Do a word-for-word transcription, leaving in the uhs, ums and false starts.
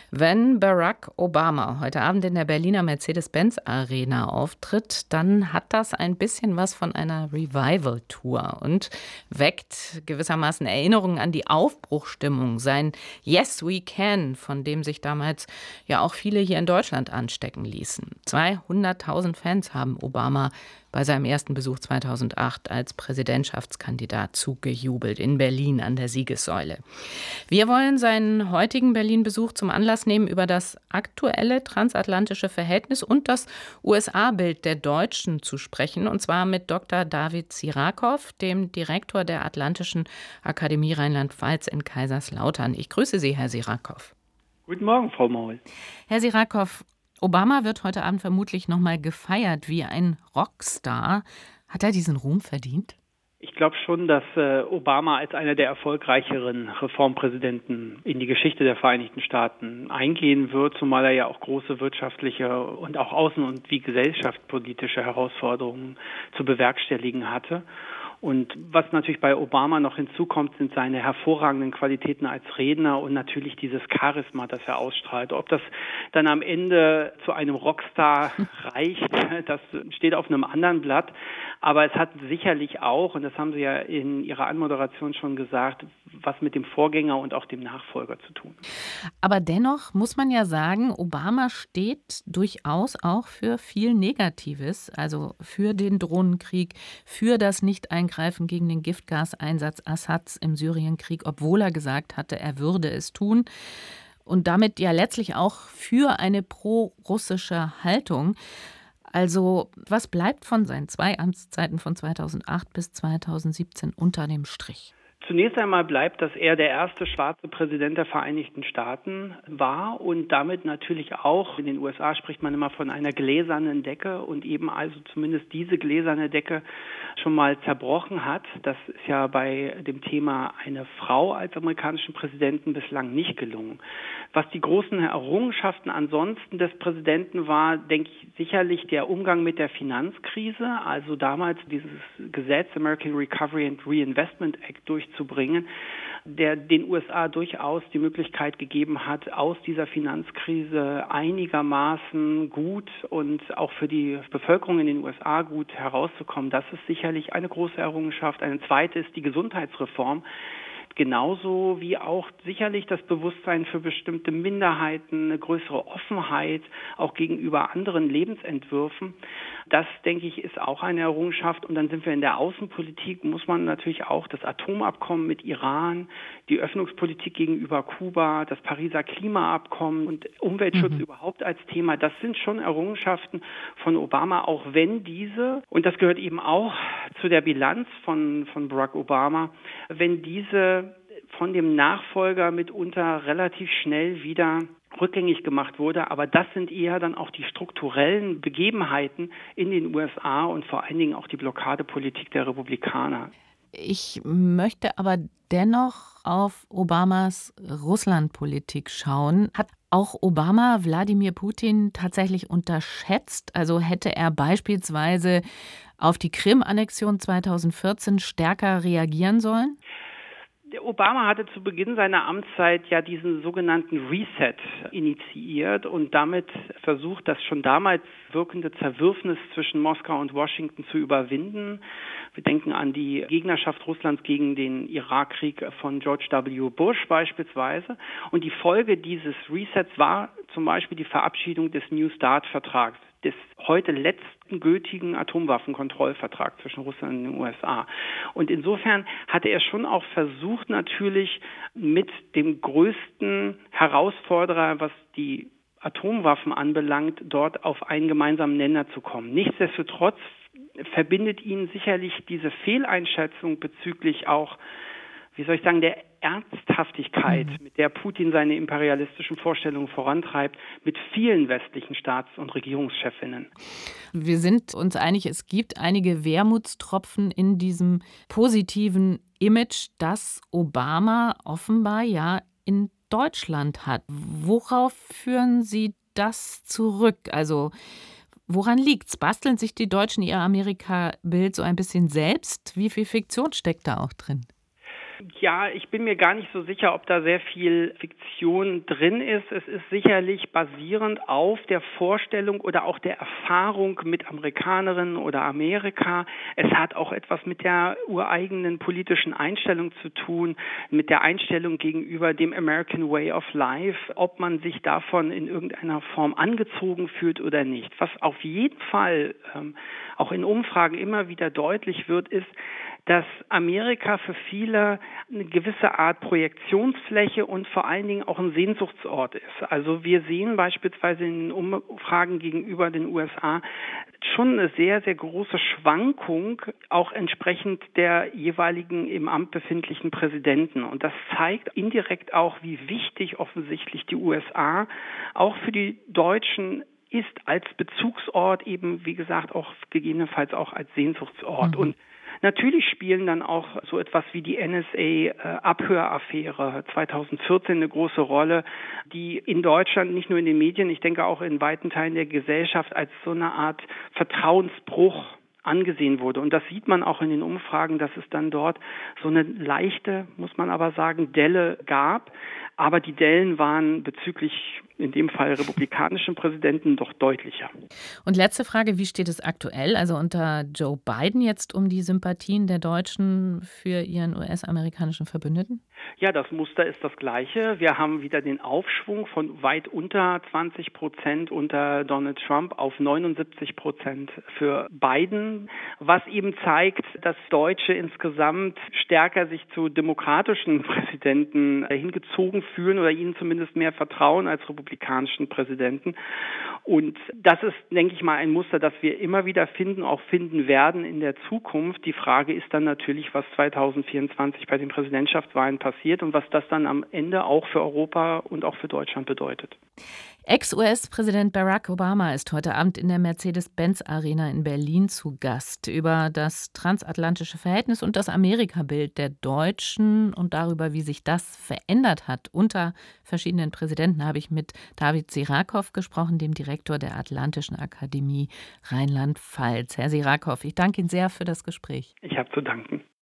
Wenn Barack Obama heute Abend in der Berliner Mercedes-Benz-Arena auftritt, dann hat das ein bisschen was von einer Revival-Tour und weckt gewissermaßen Erinnerungen an die Aufbruchstimmung, sein Yes, we can, von dem sich damals ja auch viele hier in Deutschland anstecken ließen. zweihunderttausend Fans haben Obama bei seinem ersten Besuch zweitausendacht als Präsidentschaftskandidat zugejubelt in Berlin an der Siegessäule. Wir wollen seinen heutigen Berlin-Besuch zum Anlass nehmen, über das aktuelle transatlantische Verhältnis und das U S A-Bild der Deutschen zu sprechen, und zwar mit Doktor David Sirakow, dem Direktor der Atlantischen Akademie Rheinland-Pfalz in Kaiserslautern. Ich grüße Sie, Herr Sirakow. Guten Morgen, Frau Maul. Herr Sirakow, Obama wird heute Abend vermutlich noch mal gefeiert wie ein Rockstar. Hat er diesen Ruhm verdient? Ich glaube schon, dass äh, Obama als einer der erfolgreicheren Reformpräsidenten in die Geschichte der Vereinigten Staaten eingehen wird, zumal er ja auch große wirtschaftliche und auch außen- und wie gesellschaftspolitische Herausforderungen zu bewerkstelligen hatte. Und was natürlich bei Obama noch hinzukommt, sind seine hervorragenden Qualitäten als Redner und natürlich dieses Charisma, das er ausstrahlt. Ob das dann am Ende zu einem Rockstar reicht, das steht auf einem anderen Blatt. Aber es hat sicherlich auch, und das haben Sie ja in Ihrer Anmoderation schon gesagt, was mit dem Vorgänger und auch dem Nachfolger zu tun. Aber dennoch muss man ja sagen, Obama steht durchaus auch für viel Negatives, also für den Drohnenkrieg, für das Nicht-Eingreifen gegen den Giftgaseinsatz Assads im Syrienkrieg, obwohl er gesagt hatte, er würde es tun. Und damit ja letztlich auch für eine pro-russische Haltung. Also was bleibt von seinen zwei Amtszeiten von zweitausendacht bis zweitausendsiebzehn unter dem Strich? Zunächst einmal bleibt, dass er der erste schwarze Präsident der Vereinigten Staaten war und damit natürlich auch, in den U S A spricht man immer von einer gläsernen Decke und eben also zumindest diese gläserne Decke schon mal zerbrochen hat. Das ist ja bei dem Thema eine Frau als amerikanischen Präsidenten bislang nicht gelungen. Was die großen Errungenschaften ansonsten des Präsidenten war, denke ich, sicherlich der Umgang mit der Finanzkrise, also damals dieses Gesetz American Recovery and Reinvestment Act durchzubringen, der den U S A durchaus die Möglichkeit gegeben hat, aus dieser Finanzkrise einigermaßen gut und auch für die Bevölkerung in den U S A gut herauszukommen. Das ist sicherlich eine große Errungenschaft. Eine zweite ist die Gesundheitsreform. Genauso wie auch sicherlich das Bewusstsein für bestimmte Minderheiten, eine größere Offenheit auch gegenüber anderen Lebensentwürfen. Das, denke ich, ist auch eine Errungenschaft. Und dann sind wir in der Außenpolitik, muss man natürlich auch das Atomabkommen mit Iran, die Öffnungspolitik gegenüber Kuba, das Pariser Klimaabkommen und Umweltschutz mhm. überhaupt als Thema. Das sind schon Errungenschaften von Obama, auch wenn diese, und das gehört eben auch zu der Bilanz von, von Barack Obama, wenn diese von dem Nachfolger mitunter relativ schnell wieder rückgängig gemacht wurde. Aber das sind eher dann auch die strukturellen Begebenheiten in den U S A und vor allen Dingen auch die Blockadepolitik der Republikaner. Ich möchte aber dennoch auf Obamas Russlandpolitik schauen. Hat auch Obama Wladimir Putin tatsächlich unterschätzt? Also hätte er beispielsweise auf die Krim-Annexion zweitausendvierzehn stärker reagieren sollen? Obama hatte zu Beginn seiner Amtszeit ja diesen sogenannten Reset initiiert und damit versucht, das schon damals wirkende Zerwürfnis zwischen Moskau und Washington zu überwinden. Wir denken an die Gegnerschaft Russlands gegen den Irakkrieg von George W. Bush beispielsweise. Und die Folge dieses Resets war zum Beispiel die Verabschiedung des New START-Vertrags, des heute letzten gültigen Atomwaffenkontrollvertrags zwischen Russland und den U S A. Und insofern hatte er schon auch versucht, natürlich mit dem größten Herausforderer, was die Atomwaffen anbelangt, dort auf einen gemeinsamen Nenner zu kommen. Nichtsdestotrotz verbindet ihn sicherlich diese Fehleinschätzung bezüglich auch, wie soll ich sagen, der Ernsthaftigkeit, mhm. mit der Putin seine imperialistischen Vorstellungen vorantreibt, mit vielen westlichen Staats- und Regierungschefinnen. Wir sind uns einig, es gibt einige Wermutstropfen in diesem positiven Image, das Obama offenbar ja in Deutschland hat. Worauf führen Sie das zurück? Also woran liegt's? Basteln sich die Deutschen ihr Amerika-Bild so ein bisschen selbst? Wie viel Fiktion steckt da auch drin? Ja, ich bin mir gar nicht so sicher, ob da sehr viel Fiktion drin ist. Es ist sicherlich basierend auf der Vorstellung oder auch der Erfahrung mit Amerikanerinnen oder Amerika. Es hat auch etwas mit der ureigenen politischen Einstellung zu tun, mit der Einstellung gegenüber dem American Way of Life, ob man sich davon in irgendeiner Form angezogen fühlt oder nicht. Was auf jeden Fall ähm, auch in Umfragen immer wieder deutlich wird, ist, dass Amerika für viele eine gewisse Art Projektionsfläche und vor allen Dingen auch ein Sehnsuchtsort ist. Also wir sehen beispielsweise in den Umfragen gegenüber den U S A schon eine sehr, sehr große Schwankung, auch entsprechend der jeweiligen im Amt befindlichen Präsidenten. Und das zeigt indirekt auch, wie wichtig offensichtlich die U S A auch für die Deutschen ist als Bezugsort, eben wie gesagt auch gegebenenfalls auch als Sehnsuchtsort. Mhm. Und natürlich spielen dann auch so etwas wie die N S A-Abhöraffäre zweitausendvierzehn eine große Rolle, die in Deutschland nicht nur in den Medien, ich denke auch in weiten Teilen der Gesellschaft als so eine Art Vertrauensbruch angesehen wurde. Und das sieht man auch in den Umfragen, dass es dann dort so eine leichte, muss man aber sagen, Delle gab. Aber die Dellen waren bezüglich in dem Fall republikanischen Präsidenten doch deutlicher. Und letzte Frage, wie steht es aktuell, also unter Joe Biden jetzt um die Sympathien der Deutschen für ihren U S-amerikanischen Verbündeten? Ja, das Muster ist das gleiche. Wir haben wieder den Aufschwung von weit unter zwanzig Prozent unter Donald Trump auf neunundsiebzig Prozent für Biden, was eben zeigt, dass Deutsche insgesamt stärker sich zu demokratischen Präsidenten hingezogen fühlen oder ihnen zumindest mehr vertrauen als republikanischen Präsidenten. Und das ist, denke ich mal, ein Muster, das wir immer wieder finden, auch finden werden in der Zukunft. Die Frage ist dann natürlich, was zweitausendvierundzwanzig bei den Präsidentschaftswahlen passiert und was das dann am Ende auch für Europa und auch für Deutschland bedeutet. Ex-U S-Präsident Barack Obama ist heute Abend in der Mercedes-Benz-Arena in Berlin zu Gast. Über das transatlantische Verhältnis und das Amerikabild der Deutschen und darüber, wie sich das verändert hat unter verschiedenen Präsidenten, habe ich mit David Sirakow gesprochen, dem Direktor der Atlantischen Akademie Rheinland-Pfalz. Herr Sirakow, ich danke Ihnen sehr für das Gespräch. Ich habe zu danken.